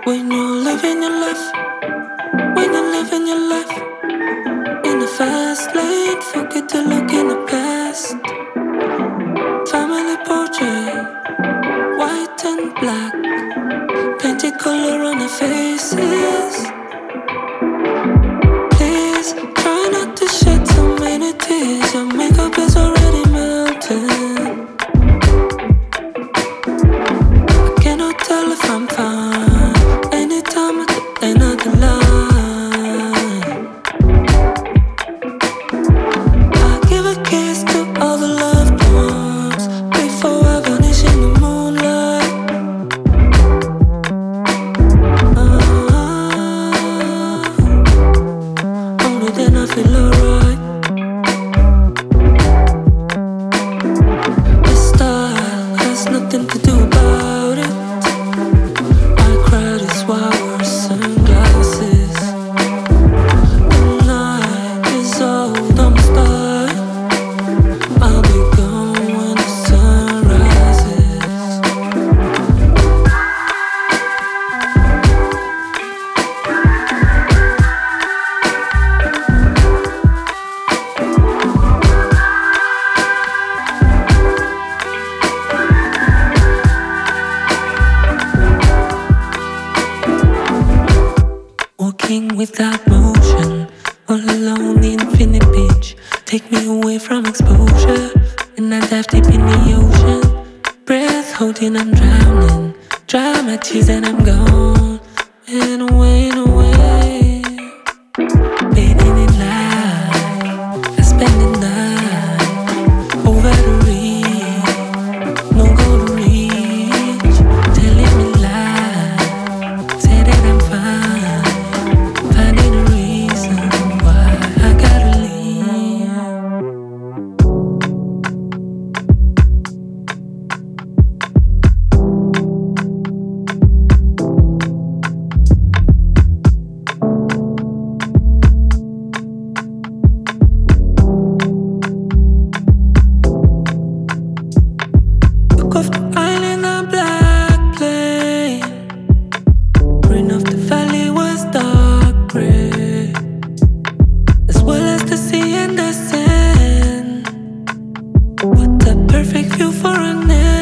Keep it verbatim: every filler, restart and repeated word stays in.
When you're living your life, when you're living your life in the fast lane, forget to look in the past. Family portrait, white and black, painted color on their faces. Please try not to shed so many tears. Your makeup is already melting. I cannot tell if I'm fine anytime at the end of the line. I give a kiss to all the loved ones before I vanish in the moonlight. Ah, only then I feel alright. This style has nothing to do about it. I cried is why I wear sunglasses. The night is old, I'm starving. I'll be gone when the sun rises. Walking without motion, all alone the infinite beach. Take me away from exposure, and I dive deep in the ocean. Breath holding, I'm drowning. Dry my tears and I'm gone. And away and away, bathing in light. I spend the night over the reef, no goal to reach. Telling me lies, say that I'm fine. Finding a reason why I gotta leave. Took off the island on black plane. Rain off the valley was dark gray, as well as the sea and the sand. What a perfect view for an end.